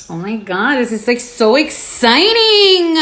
Oh my God, this is like so exciting.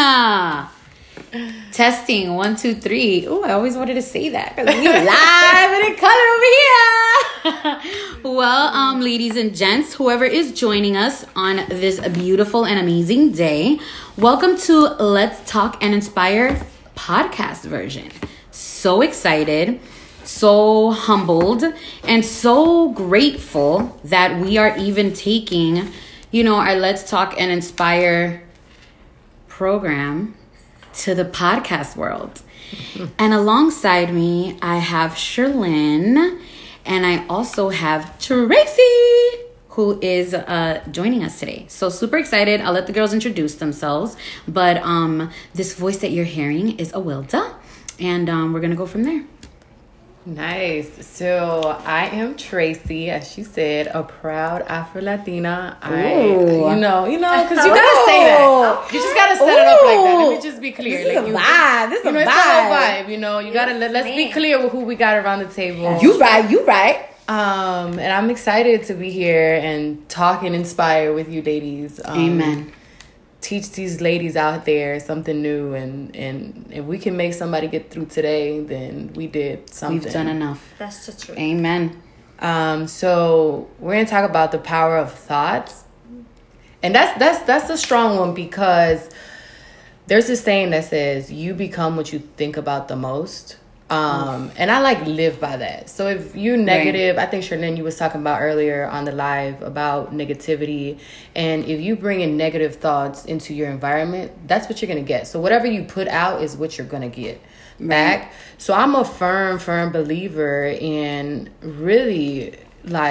Testing 1, 2, 3. Oh, I always wanted to say that because we live and in color over here. Well, ladies and gents, whoever is joining us on this beautiful and amazing day, welcome to Let's Talk and Inspire podcast version. So excited, so humbled, and so grateful that we are even taking, our Let's Talk and Inspire program to the podcast world. And alongside me, I have Sherlyn, and I also have Tracy, who is joining us today. So super excited. I'll let the girls introduce themselves. But this voice that you're hearing is Awilda, and we're going to go from there. Nice. So I am Tracy, as she said, a proud Afro-Latina. Because you gotta say that. You just gotta set it up like that. Let me just be clear. This is a vibe. This is a vibe. It's a vibe. You gotta let's be clear with who we got around the table. You right. And I'm excited to be here and talk and inspire with you ladies. Amen. Teach these ladies out there something new, and if we can make somebody get through today, then we did something. We've done enough. That's the truth. Amen. So we're gonna talk about the power of thoughts, and that's a strong one, because there's this saying that says you become what you think about the most. And I live by that. So if you're negative, right. I think Sherlyn, you was talking about earlier on the live about negativity, and if you bring in negative thoughts into your environment, that's what you're going to get. So whatever you put out is what you're going to get back. So I'm a firm believer in really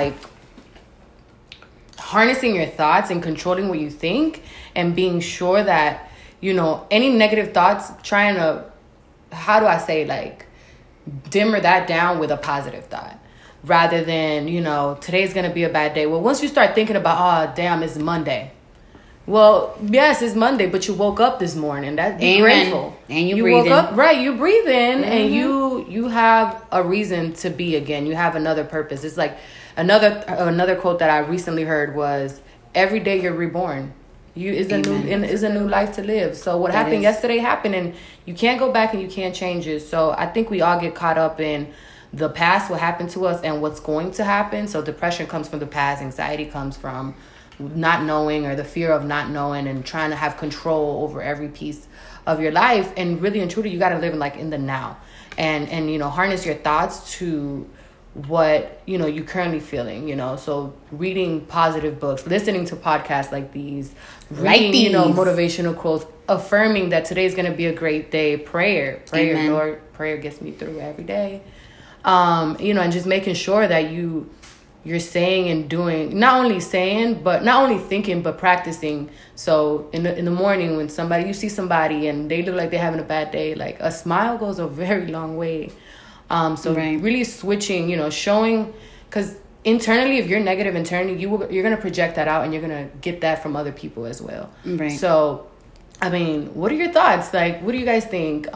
harnessing your thoughts and controlling what you think, and being sure that, any negative thoughts, trying to, how do I say, dimmer that down with a positive thought, rather than, today's going to be a bad day. Well, once you start thinking about, oh, damn, it's Monday. Well, yes, it's Monday, but you woke up this morning. Be grateful. And you breathe woke in. Up, right, you breathe in, and you have a reason to be again. You have another purpose. It's like another quote that I recently heard was, every day you're reborn. Is a new life to live. So what happened yesterday happened, and you can't go back and you can't change it. So I think we all get caught up in the past, what happened to us, and what's going to happen. So depression comes from the past, anxiety comes from not knowing, or the fear of not knowing, and trying to have control over every piece of your life. And really and truly, you got to live in the now, and harness your thoughts to what you're currently feeling. So reading positive books, listening to podcasts like these, reading motivational quotes, affirming that today's going to be a great day, prayer. Amen. Lord, prayer gets me through every day. And just making sure that you're saying and doing, not only thinking, but practicing. So in the morning, when you see somebody and they look like they're having a bad day, a smile goes a very long way. Really switching, showing, because internally, if you're negative internally, you're going to project that out, and you're going to get that from other people as well. Right. So, what are your thoughts? What do you guys think?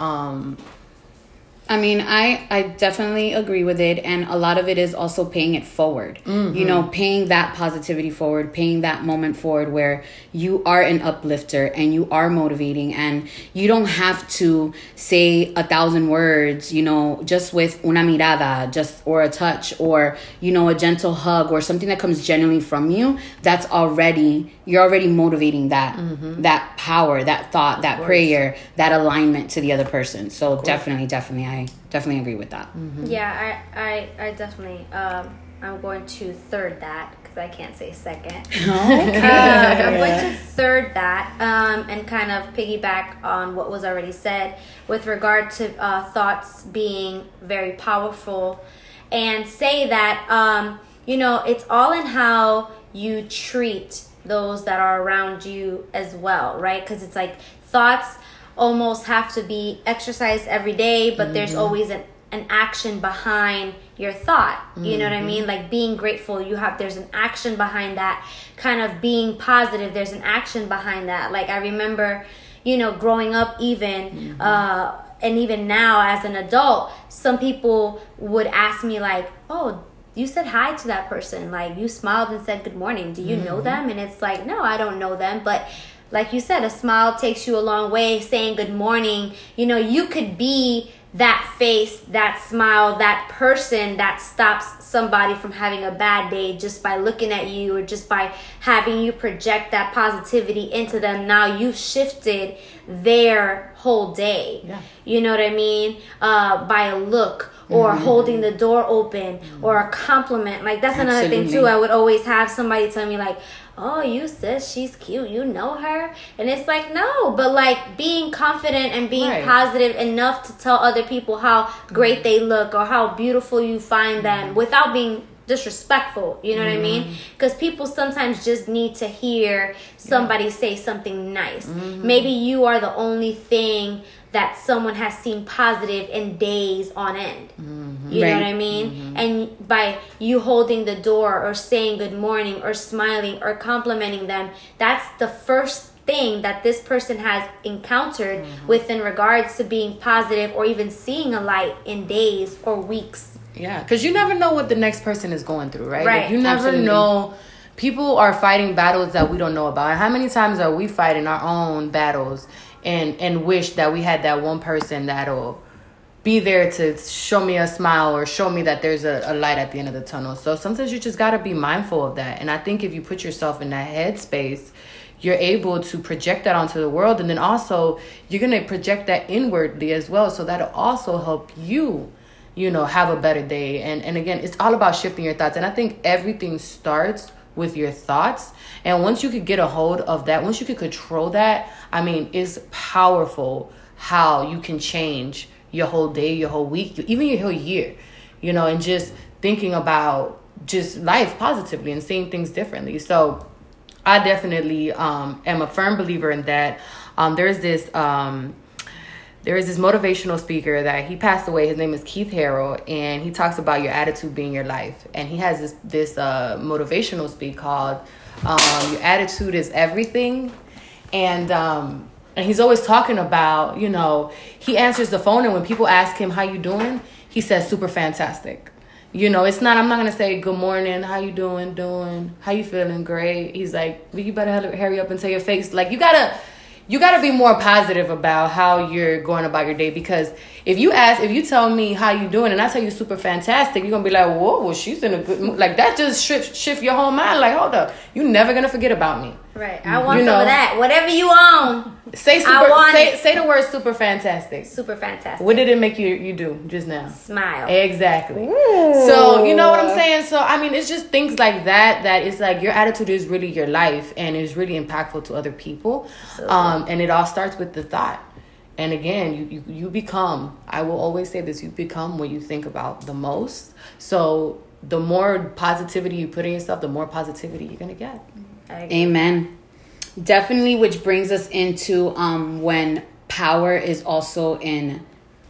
I definitely agree with it. And a lot of it is also paying it forward. Mm-hmm. Paying that positivity forward, paying that moment forward where you are an uplifter and you are motivating, and you don't have to say 1,000 words, just with una mirada, or a touch, or, a gentle hug, or something that comes genuinely from you. You're already motivating that, that power, that thought, that prayer, that alignment to the other person. So definitely, I definitely agree with that. Mm-hmm. Yeah, I definitely, I'm going to third that, because I can't say second. Okay. I'm going to third that, and kind of piggyback on what was already said with regard to thoughts being very powerful, and say that, it's all in how you treat those that are around you as well, right? Because it's thoughts almost have to be exercised every day, but there's always an action behind your thought. You know what I mean? Being grateful, there's an action behind that. Kind of being positive, there's an action behind that. I remember, growing up even, and even now as an adult, some people would ask me oh, you said hi to that person. Like, you smiled and said good morning. Do you know them? And it's like, no, I don't know them. But like you said, a smile takes you a long way. Saying good morning, you know, you could be that face, that smile, that person that stops somebody from having a bad day just by looking at you, or just by having you project that positivity into them. Now you've shifted their whole day. Yeah. You know what I mean? By a look, or holding the door open, or a compliment. Like, that's another thing too. I would always have somebody tell me like, oh, you said she's cute, you know her? And it's like, no, but like being confident and being positive enough to tell other people how great they look or how beautiful you find them without being disrespectful. You know what I mean? Because people sometimes just need to hear somebody say something nice. Maybe you are the only thing that someone has seen positive in days on end. You know what I mean? And by you holding the door or saying good morning or smiling or complimenting them, that's the first thing that this person has encountered within regards to being positive or even seeing a light in days or weeks. Yeah, because you never know what the next person is going through, right? Right. Like, you never know. People are fighting battles that we don't know about. How many times are we fighting our own battles and wish that we had that one person that'll be there to show me a smile or show me that there's a light at the end of the tunnel? So sometimes you just got to be mindful of that. And I think if you put yourself in that headspace, you're able to project that onto the world. And then also you're going to project that inwardly as well. So that'll also help you, you know, have a better day. And again, it's all about shifting your thoughts. And I think everything starts with your thoughts. And once you could get a hold of that, once you could control that, I mean, it's powerful how you can change your whole day, your whole week, even your whole year, you know, and just thinking about just life positively and seeing things differently. So I definitely am a firm believer in that. There is this motivational speaker that he passed away. His name is Keith Harrell, and he talks about your attitude being your life. And he has this motivational speak called "Your Attitude Is Everything," and he's always talking about, you know, he answers the phone, and when people ask him how you doing, he says super fantastic. You know, it's not, I'm not gonna say good morning, how you doing, how you feeling, great. He's like, well, you better hurry up and tell your face, like, you gotta be more positive about how you're going about your day. Because if you tell me how you doing and I tell you super fantastic, you're gonna be like, whoa, well, she's in a good mood. Like, that just shift your whole mind. Like, hold up, you're never gonna forget about me. Right. I want some of that. Whatever you own. Say the word super fantastic. Super fantastic. What did it make you do just now? Smile. Exactly. Ooh. So, you know what I'm saying? So, I mean, it's just things like that it's like your attitude is really your life and is really impactful to other people. And it all starts with the thought. And again, you become, I will always say this, you become what you think about the most. So the more positivity you put in yourself, the more positivity you're going to get. Amen. Definitely, which brings us into when power is also in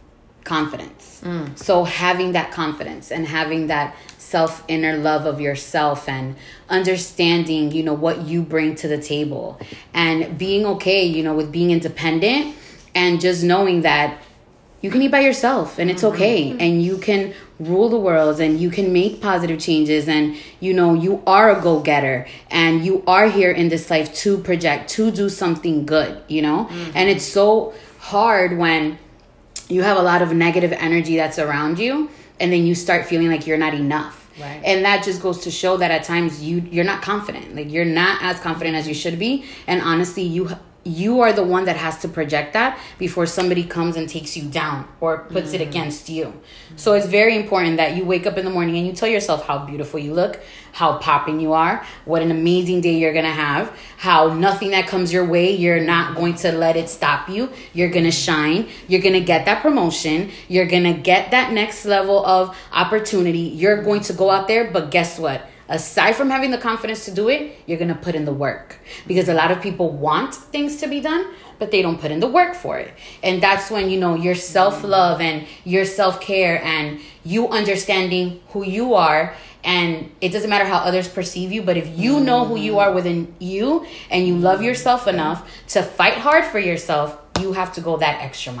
confidence. So having that confidence and having that inner love of yourself and understanding, you know, what you bring to the table and being okay, you know, with being independent and just knowing that you can eat by yourself and it's okay. And you can rule the world and you can make positive changes. And, you know, you are a go-getter and you are here in this life to project, to do something good, you know. And it's so hard when you have a lot of negative energy that's around you and then you start feeling like you're not enough. Right. And that just goes to show that at times you're not confident. Like, you're not as confident as you should be. And honestly, you are the one that has to project that before somebody comes and takes you down or puts it against you. So it's very important that you wake up in the morning and you tell yourself how beautiful you look, how popping you are, what an amazing day you're going to have, how nothing that comes your way, you're not going to let it stop you. You're going to shine. You're going to get that promotion. You're going to get that next level of opportunity. You're going to go out there, but guess what? Aside from having the confidence to do it, you're going to put in the work. Because a lot of people want things to be done, but they don't put in the work for it. And that's when, you know, your self-love and your self-care and you understanding who you are. And it doesn't matter how others perceive you, but if you know who you are within you and you love yourself enough to fight hard for yourself, you have to go that extra mile.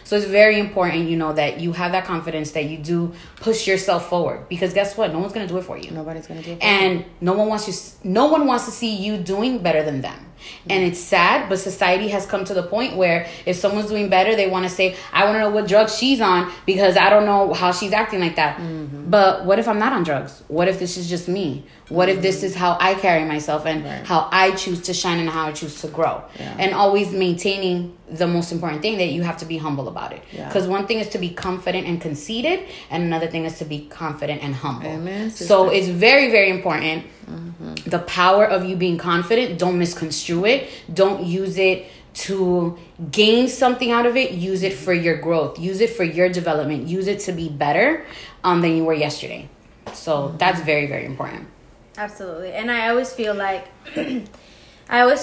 So it's very important, that you have that confidence, that you do push yourself forward, because guess what? No one's going to do it for you. Nobody's going to do it for and no one wants to see you doing better than them. And it's sad, but society has come to the point where if someone's doing better, they want to say, I want to know what drugs she's on because I don't know how she's acting like that. But what if I'm not on drugs? What if this is just me? What if this is how I carry myself and how I choose to shine and how I choose to grow? And always maintaining the most important thing, that you have to be humble about it. Because one thing is to be confident and conceited, and another thing is to be confident and humble. Amen, so it's very, very important. The power of you being confident, don't misconstrue it. Don't use it to gain something out of it. Use it for your growth. Use it for your development. Use it to be better than you were yesterday. So that's very, very important. Absolutely. And I always feel like, I always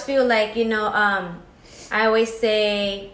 say,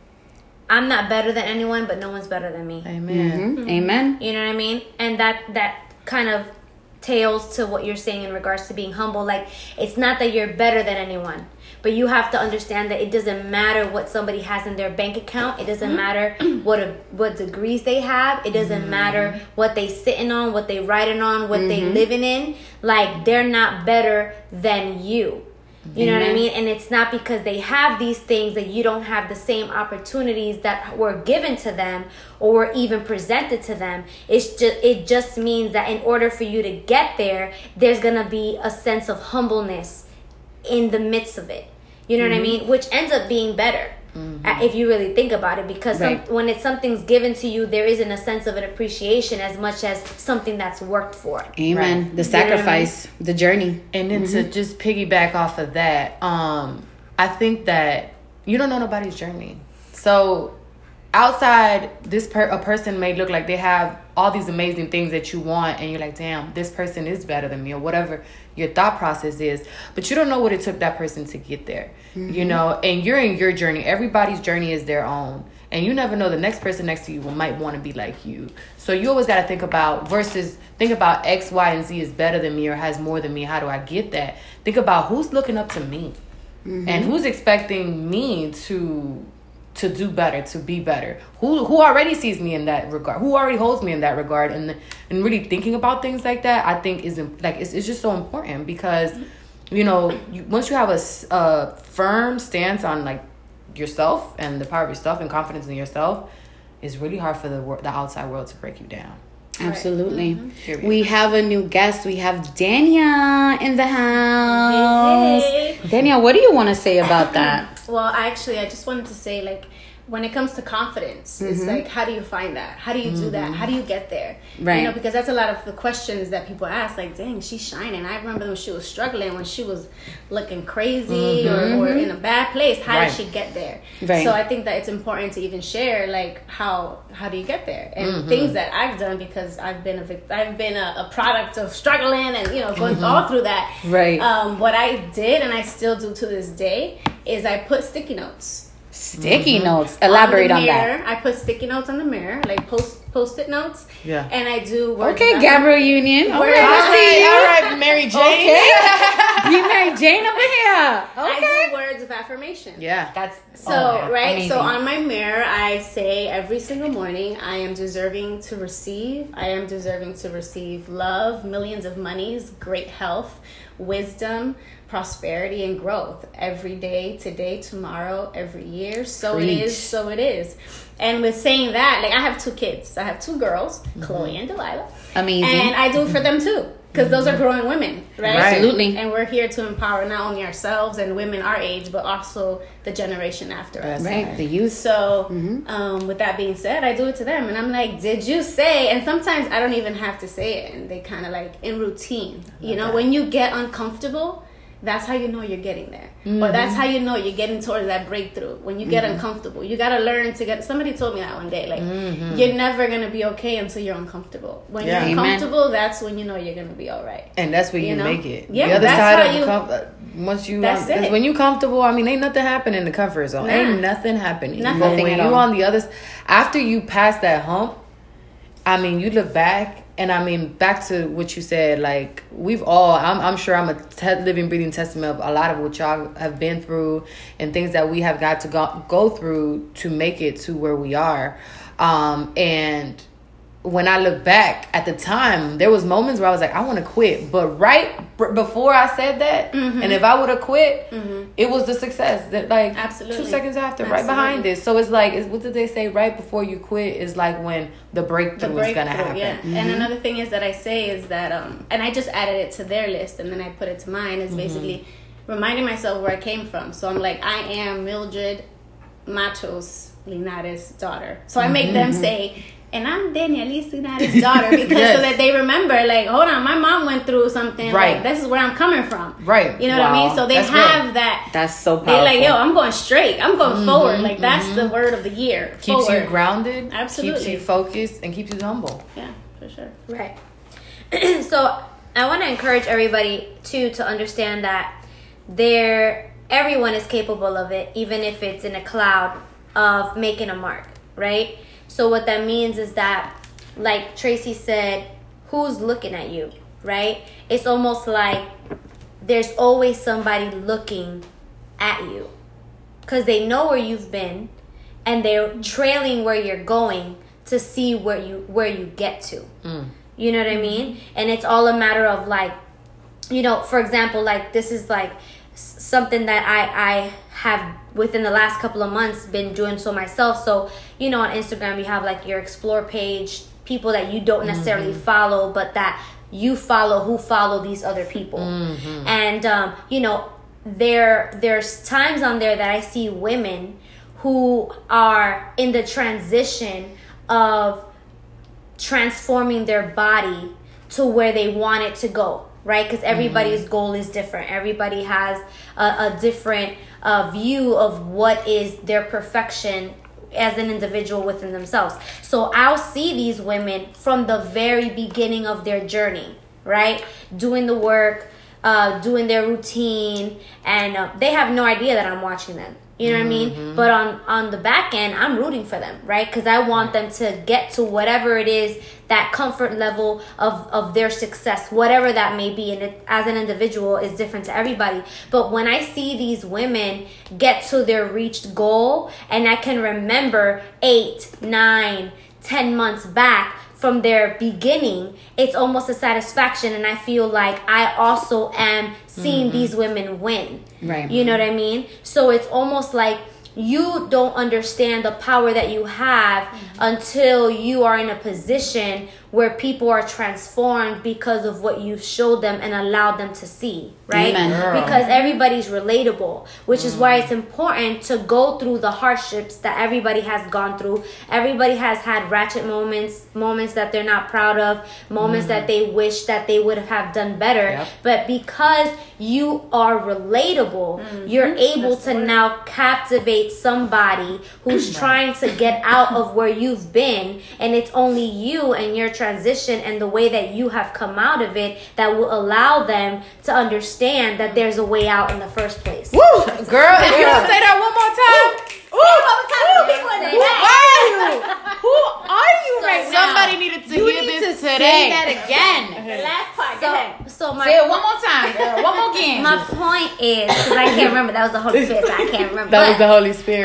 I'm not better than anyone, but no one's better than me. Amen. Amen. You know what I mean? And that kind of tails to what you're saying in regards to being humble. Like, it's not that you're better than anyone, but you have to understand that it doesn't matter what somebody has in their bank account. It doesn't matter what degrees they have. It doesn't matter what they sitting on, what they riding on, what they living in. Like, they're not better than you. You know what I mean? And it's not because they have these things that you don't have the same opportunities that were given to them or were even presented to them. It just means that in order for you to get there, there's going to be a sense of humbleness in the midst of it. You know what I mean? Which ends up being better. If you really think about it, because when something's given to you, there isn't a sense of an appreciation as much as something that's worked for. Amen. The sacrifice, the journey. And then to just piggyback off of that, I think that you don't know nobody's journey. So outside, a person may look like they have all these amazing things that you want, and you're like, damn, this person is better than me, or whatever your thought process is, but you don't know what it took that person to get there. And you're in your journey. Everybody's journey is their own, and you never know, the next person next to you might want to be like you. So you always got to think about X, Y, and Z is better than me or has more than me. How do I get that? Think about who's looking up to me, and who's expecting me to do better, to be better, who already sees me in that regard, who already holds me in that regard. And really thinking about things like that, I think it's just so important, because once you have a firm stance on like yourself and the power of yourself and confidence in yourself, it's really hard for the outside world to break you down. Absolutely. We have a new guest. We have Dania in the house. Hey. Dania, what do you want to say about that? Well, actually, I just wanted to say, like, when it comes to confidence, it's like, how do you find that? How do you do that? How do you get there? Right. Because that's a lot of the questions that people ask, like, dang, she's shining. I remember when she was struggling, when she was looking crazy or in a bad place. How did she get there? Right. So I think that it's important to even share, like, how do you get there? And things that I've done, because I've been a product of struggling and, going all through that. Right. What I did, and I still do to this day, is I put sticky notes. Sticky notes. Elaborate on that. I put sticky notes on the mirror, like post-it notes. Yeah. And I do words. Okay, Gabrielle Union. All right, Mary Jane. Okay. Be Mary Jane over here. Okay. I do words of affirmation. Yeah. That's amazing. So on my mirror, I say every single morning, I am deserving to receive. I am deserving to receive love, millions of monies, great health, wisdom, prosperity, and growth every day, today, tomorrow, every year. So it is, so it is. And with saying that, like, I have 2 kids. I have 2 girls, Chloe and Delilah. Amazing. And I do it for them too, because those are growing women, right? Absolutely. And we're here to empower not only ourselves and women our age, but also the generation after us. Right, the youth. So, with that being said, I do it to them, and I'm like, did you say? And sometimes I don't even have to say it, and they kind of like in routine. When you get uncomfortable, that's how you know you're getting there. Or that's how you know you're getting towards that breakthrough. When you get uncomfortable, you got to learn to get. Somebody told me that one day, like, you're never going to be okay until you're uncomfortable. When you're uncomfortable, that's when you know you're going to be all right. And that's where you make it. Yeah, the other that's side of once you, that's it. When you comfortable, I mean, ain't nothing happening in the comfort zone. Ain't nothing happening. Nothing. But when you on the other, after you pass that hump, I mean, you look back And I mean, back to what you said, like, we've all, I'm sure I'm a living, breathing testament of a lot of what y'all have been through and things that we have got to go through to make it to where we are. And when I look back at the time, there was moments where I was like, I want to quit. But before I said that, and if I would have quit, it was the success that, like, Absolutely. 2 seconds after, Absolutely. right behind it. So it's like, what did they say? Right before you quit is like when the breakthrough is going to happen. Yeah. And another thing is that I say is that, and I just added it to their list and then I put it to mine, is basically reminding myself where I came from. So I'm like, I am Mildred Matos Linares' daughter. So I make them say, and I'm Danielise Linares' daughter, because so that they remember, like, hold on, my mom went through something. Right. Like, this is where I'm coming from. Right. You know what I mean? So they That's have real. that. That's so powerful. They're like, yo, I'm going straight. I'm going forward. Like, that's the word of the year. Keeps forward. you grounded, Absolutely. keeps you focused, and keeps you humble. Yeah, for sure. Right. So I want to encourage everybody too to understand that everyone is capable of it, even if it's in a cloud, of making a mark, right? So what that means is that, like Tracy said, who's looking at you, right? It's almost like there's always somebody looking at you because they know where you've been and they're trailing where you're going to see where you get to. You know what I mean? And it's all a matter of, like, you know, for example, like, this is like something that I have within the last couple of months been doing so myself. So, you know, on Instagram you have like your explore page, people that you don't necessarily follow, but that you follow who follow these other people. And you know, there's times on there that I see women who are in the transition of transforming their body to where they want it to go, right? Because everybody's goal is different. Everybody has a different view of what is their perfection as an individual within themselves. So I'll see these women from the very beginning of their journey, right? Doing the work, doing their routine, and they have no idea that I'm watching them. You know what I mean? But on the back end, I'm rooting for them, right? Because I want them to get to whatever it is, that comfort level of their success, whatever that may be. And it, as an individual, is different to everybody. But when I see these women get to their reached goal, and I can remember 8, 9, 10 months back from their beginning, it's almost a satisfaction, and I feel like I also am seeing these women win. Right. You know what I mean? So it's almost like you don't understand the power that you have until you are in a position where people are transformed because of what you showed them and allowed them to see, right? Amen. Because everybody's relatable, which is why it's important to go through the hardships that everybody has gone through. Everybody has had ratchet moments that they're not proud of, moments that they wish that they would have done better. Yep. But because you are relatable, you're able to now captivate somebody who's trying to get out of where you've been, and it's only you and your transition and the way that you have come out of it that will allow them to understand that there's a way out in the first place. Woo! Girl, if you don't say that one more time. Who are you right now? Somebody needed to hear this today. Say that again. The last part, go ahead. So Say it one more time, girl. One more again. my point is, because I can't remember, that was the Holy Spirit, so I can't remember. That was the Holy Spirit.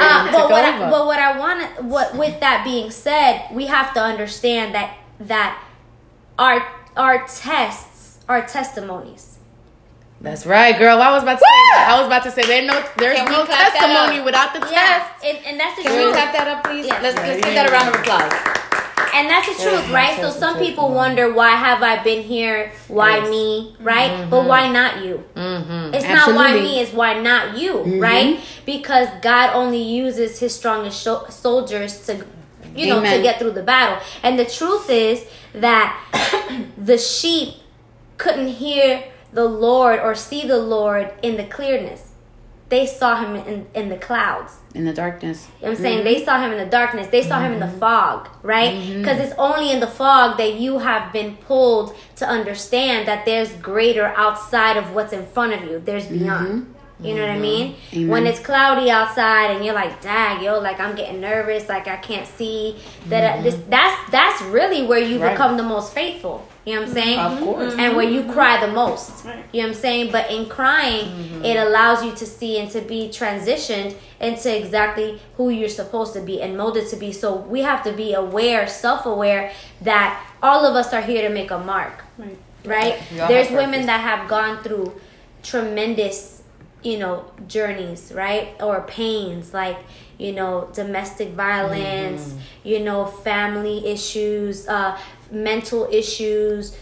But with that being said, we have to understand that our tests are testimonies. That's right, girl. I was about to say there's no clap that testimony up? without the test. And that's the Can truth. we clap that up, please? Yeah. Let's give that a round of applause. And that's the truth, right? So some people wonder, why have I been here? Why me, right? But why not you? It's not why Absolutely. me, it's why not you, right? Because God only uses his strongest soldiers to, you know, to Amen. get through the battle. And the truth is that the sheep couldn't hear the Lord or see the Lord in the clearness. They saw him in the clouds. In the darkness. You know what I'm saying? They saw him in the darkness. They saw him in the fog, right? Because it's only in the fog that you have been pulled to understand that there's greater outside of what's in front of you. There's beyond. You know what I mean? Amen. When it's cloudy outside and you're like, dang, yo, like I'm getting nervous, like I can't see that's really where you become the most faithful. You know what I'm saying? Of course. And where you cry the most. Right. You know what I'm saying? But in crying, it allows you to see and to be transitioned into exactly who you're supposed to be and molded to be. So we have to be aware, self-aware, that all of us are here to make a mark. Right? There's women that have gone through tremendous, journeys, right? Or pains, like, domestic violence, family issues, mental issues,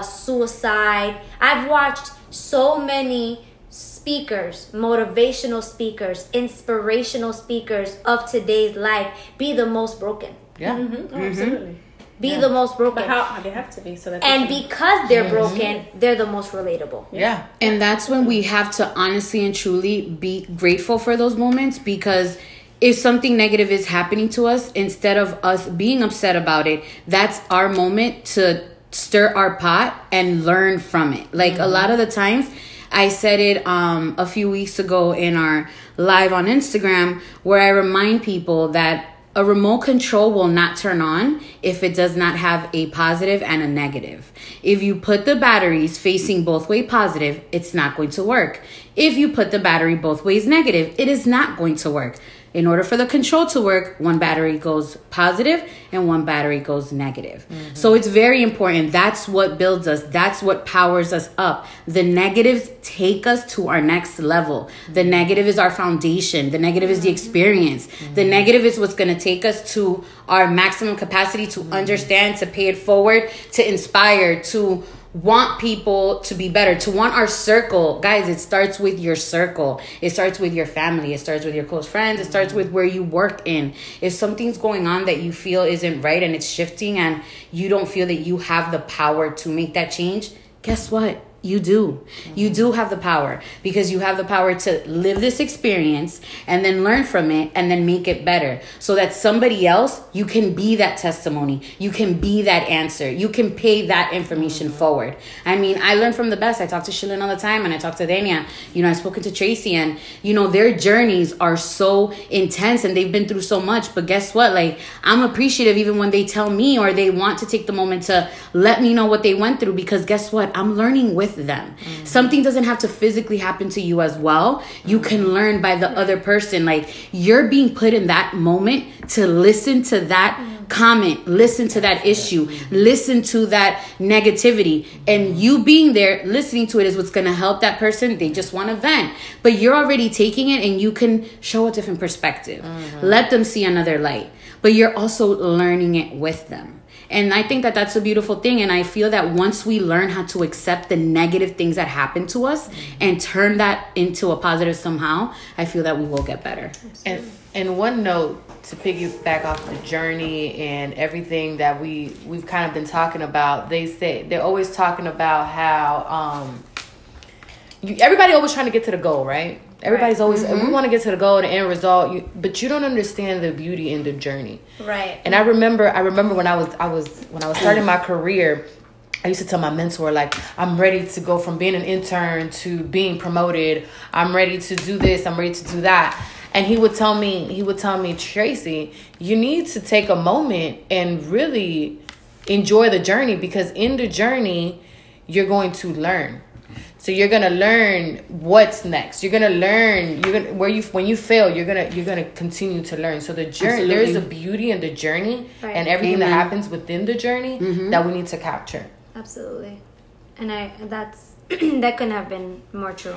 suicide. I've watched so many speakers, motivational speakers, inspirational speakers of today's life be the most broken. Yeah. Oh, absolutely. Be the most broken. But how they have to be so that And because they're broken, they're the most relatable. Yeah. And that's when we have to honestly and truly be grateful for those moments, because if something negative is happening to us, instead of us being upset about it, that's our moment to stir our pot and learn from it. Like a lot of the times, I said it a few weeks ago in our live on Instagram, where I remind people that a remote control will not turn on if it does not have a positive and a negative. If you put the batteries facing both way positive, it's not going to work. If you put the battery both ways negative, it is not going to work. In order for the control to work, one battery goes positive and one battery goes negative. So it's very important. That's what builds us. That's what powers us up. The negatives take us to our next level. The negative is our foundation. The negative is the experience. The negative is what's going to take us to our maximum capacity to understand, to pay it forward, to inspire, to want people to be better, to want our circle. Guys, it starts with your circle. It starts with your family. It starts with your close friends. It starts with where you work in. If something's going on that you feel isn't right and it's shifting and you don't feel that you have the power to make that change, guess what? You do. You do have the power, because you have the power to live this experience and then learn from it and then make it better, so that somebody else, you can be that testimony. You can be that answer. You can pay that information forward. I mean, I learn from the best. I talk to Shilin all the time, and I talk to Dania. I've spoken to Tracy, and, their journeys are so intense and they've been through so much. But guess what? Like, I'm appreciative even when they tell me or they want to take the moment to let me know what they went through, because guess what? I'm learning with them. Something doesn't have to physically happen to you as well. You can learn by the other person. Like, you're being put in that moment to listen to that comment, listen to that issue, listen to that negativity, and you being there listening to it is what's going to help that person. They just want to vent, but you're already taking it and you can show a different perspective. Let them see another light, but you're also learning it with them. And I think that that's a beautiful thing. And I feel that once we learn how to accept the negative things that happen to us and turn that into a positive somehow, I feel that we will get better. And one note to piggyback off the journey and everything that we've kind of been talking about, they're always talking about how everybody always trying to get to the goal, right? Everybody's always, we want to get to the goal, the end result, but you don't understand the beauty in the journey. Right. And I remember when I was starting my career, I used to tell my mentor, like, I'm ready to go from being an intern to being promoted. I'm ready to do this. I'm ready to do that. And he would tell me, Tracy, you need to take a moment and really enjoy the journey, because in the journey, you're going to learn. So you're gonna learn what's next. You're gonna learn. When you fail, you're gonna continue to learn. So the journey, there is a beauty in the journey, and everything that happens within the journey that we need to capture. Absolutely, and that's that couldn't have been more true.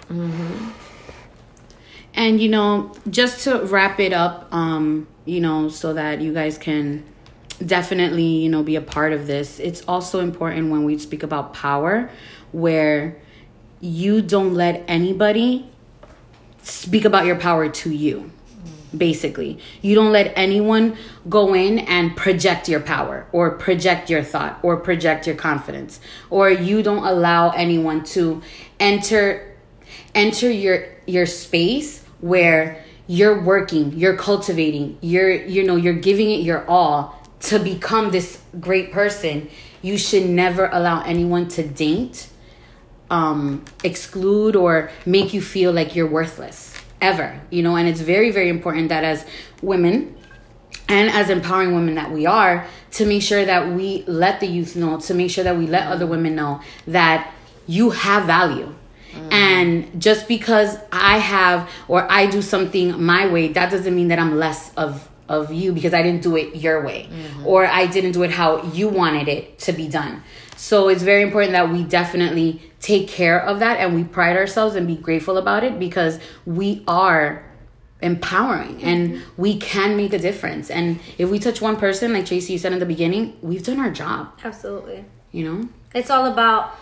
And just to wrap it up, so that you guys can definitely be a part of this. It's also important when we speak about power, where you don't let anybody speak about your power to you. Basically, you don't let anyone go in and project your power or project your thought or project your confidence, or you don't allow anyone to enter your space where you're working, you're cultivating, you're giving it your all to become this great person. You should never allow anyone to taint exclude or make you feel like you're worthless ever, you know. And it's very, very important that as women and as empowering women that we are, to make sure that we let the youth know, to make sure that we let other women know that you have value. And just because I have or I do something my way, that doesn't mean that I'm less of you because I didn't do it your way, or I didn't do it how you wanted it to be done. So it's very important that we definitely take care of that, and we pride ourselves and be grateful about it, because we are empowering and we can make a difference. And if we touch one person, like Tracy, you said in the beginning, we've done our job. Absolutely. You know, it's all about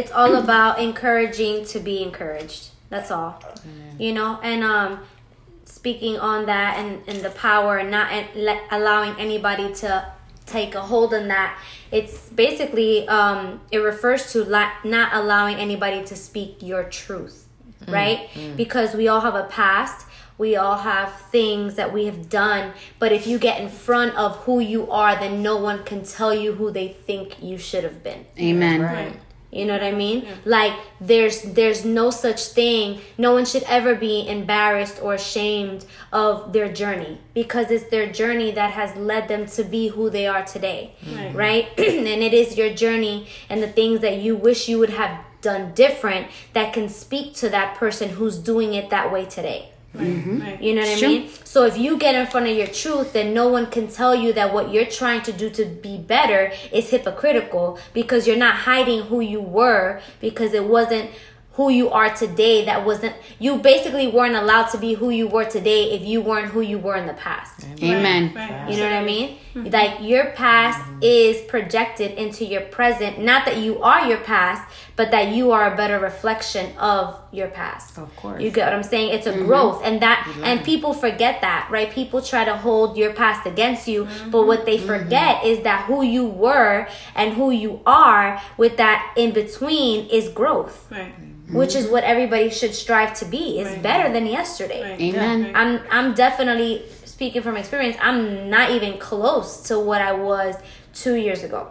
encouraging to be encouraged. That's all. You know, and speaking on that and the power and not allowing anybody to take a hold on that, it's basically it refers to not allowing anybody to speak your truth, right? Because we all have a past. We all have things that we have done, but if you get in front of who you are, then no one can tell you who they think you should have been. Amen. Right. You know what I mean? Yeah. Like there's no such thing. No one should ever be embarrassed or ashamed of their journey, because it's their journey that has led them to be who they are today. Right? And it is your journey and the things that you wish you would have done different that can speak to that person who's doing it that way today. You know what I mean? So if you get in front of your truth, then no one can tell you that what you're trying to do to be better is hypocritical, because you're not hiding who you were, because it wasn't who you are today. You basically weren't allowed to be who you were today if you weren't who you were in the past. Amen. Right. You know what I mean? Like your past is projected into your present. Not that you are your past, but that you are a better reflection of your past. Of course. You get what I'm saying? It's a growth, and and people forget that, right? People try to hold your past against you, but what they forget is that who you were and who you are with that in between is growth. Right. Which is what everybody should strive to be. It's better than yesterday. Right. Amen. I'm definitely speaking from experience. I'm not even close to what I was 2 years ago.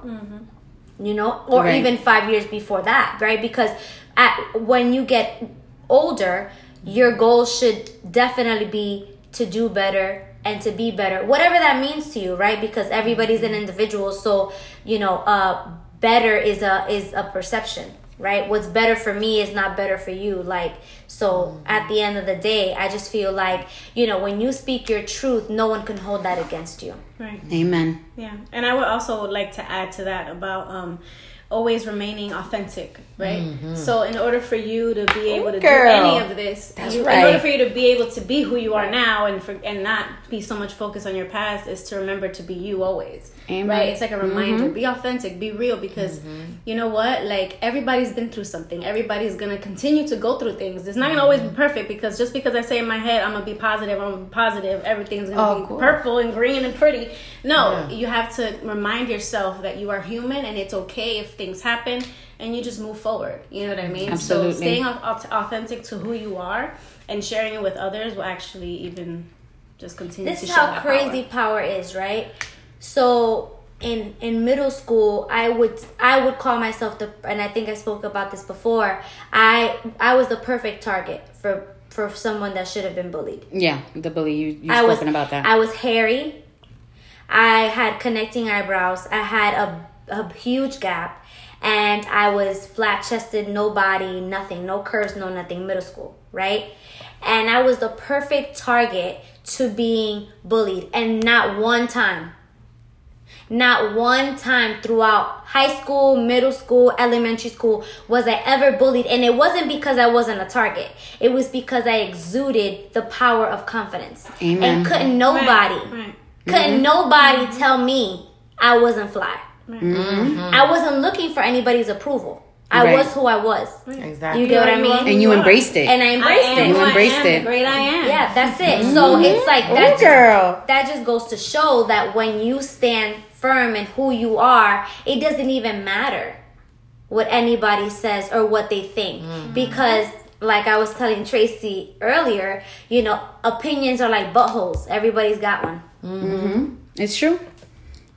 You know, or even 5 years before that, right? Because when you get older, your goal should definitely be to do better and to be better, whatever that means to you, right? Because everybody's an individual, so you know, better is a perception. Right? What's better for me is not better for you. Like, so at the end of the day, I just feel like, you know, when you speak your truth, no one can hold that against you. Right. Amen. Yeah. And I would also like to add to that about always remaining authentic, right? So in order for you to be able to do any of this, in order for you to be able to be who you are now and not be so much focused on your past, is to remember to be you always. Amen. Right? It's like a reminder. Be authentic, be real, because you know what? Like, everybody's been through something. Everybody's going to continue to go through things. It's not going to always be perfect, because just because I say in my head, I'm going to be positive, everything's going to be purple and green and pretty. No, you have to remind yourself that you are human, and it's okay if things happen, and you just move forward. You know what I mean? Absolutely. So staying authentic to who you are and sharing it with others will actually even just continue to show that This is how crazy power is, right? So in middle school, I would call myself and I think I spoke about this before, I was the perfect target for someone that should have been bullied. Yeah, the bully, you've spoken about that. I was hairy. I had connecting eyebrows. I had a huge gap. And I was flat-chested, no body, nothing, no curves, no nothing, middle school, right? And I was the perfect target to being bullied. And not one time throughout high school, middle school, elementary school was I ever bullied. And it wasn't because I wasn't a target. It was because I exuded the power of confidence. Amen. And couldn't nobody tell me I wasn't fly. I wasn't looking for anybody's approval. I was who I was. Exactly. You get what I mean? And you embraced it. And I embraced it. You embraced it. Great I am. Yeah, that's it. So it's like that just goes to show that when you stand firm in who you are, it doesn't even matter what anybody says or what they think. Because like I was telling Tracy earlier, you know, opinions are like buttholes. Everybody's got one. It's true.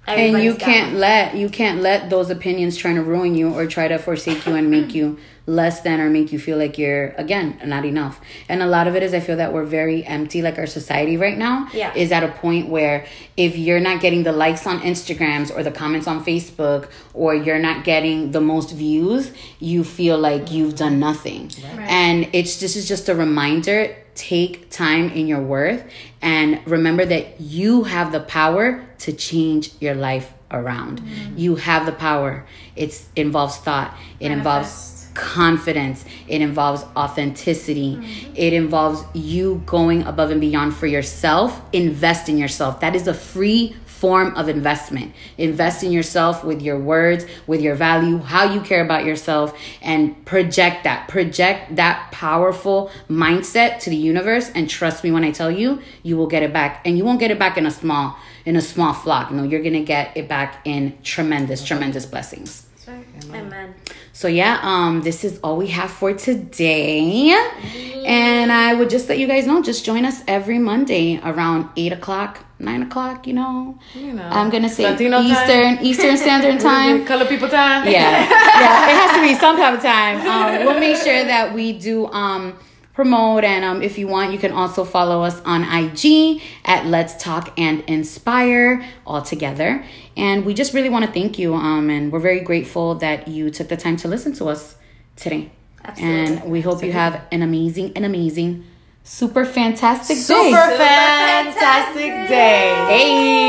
And you Everybody's can't let those opinions try to ruin you or try to forsake you and make you less than or make you feel like you're, again, not enough. And a lot of it is, I feel that we're very empty, like our society right now is at a point where if you're not getting the likes on Instagrams or the comments on Facebook, or you're not getting the most views, you feel like you've done nothing. Right. And this is just a reminder. Take time in your worth and remember that you have the power to change your life around. You have the power. It involves thought. It involves confidence. It involves authenticity. It involves you going above and beyond for yourself. Invest in yourself. That is a free form of investment. Invest in yourself with your words, with your value, how you care about yourself, and project that powerful mindset to the universe. And trust me when I tell you, you will get it back. And you won't get it back in a small flock. No, you're gonna get it back in tremendous blessings. Amen. So this is all we have for today. And I would just let you guys know, just join us every Monday around 8 o'clock, 9 o'clock, I'm going to say Eastern Standard Time. Color people time. Yeah, it has to be some type of time. We'll make sure that we do promote, and if you want, you can also follow us on IG at Let's Talk and Inspire all together. And we just really want to thank you, and we're very grateful that you took the time to listen to us today. Absolutely. And we hope you have an amazing, super fantastic day. Super fantastic day. Hey.